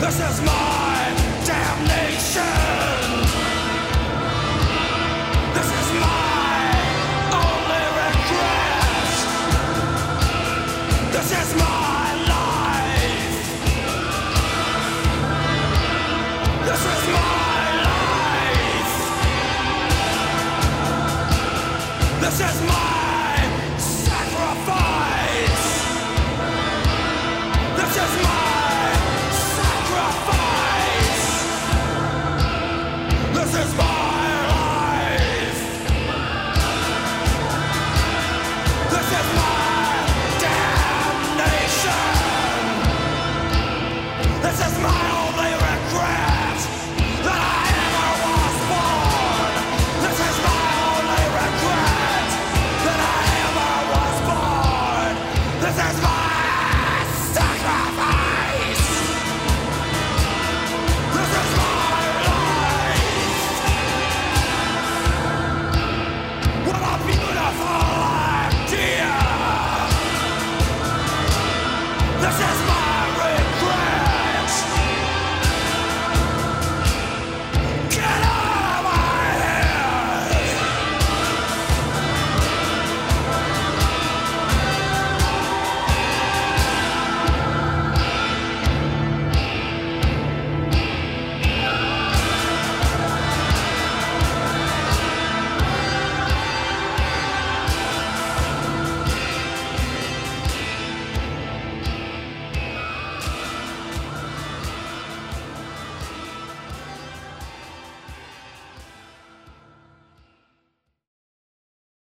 is my damnation. This is my only regret. This is my life. This is my life. This is my sacrifice. This is my sacrifice. This is my life. This is my damnation. This is my only regret that I ever was born. This is my only regret that I ever was born. This is my sacrifice. This is my life. What a beautiful idea. This is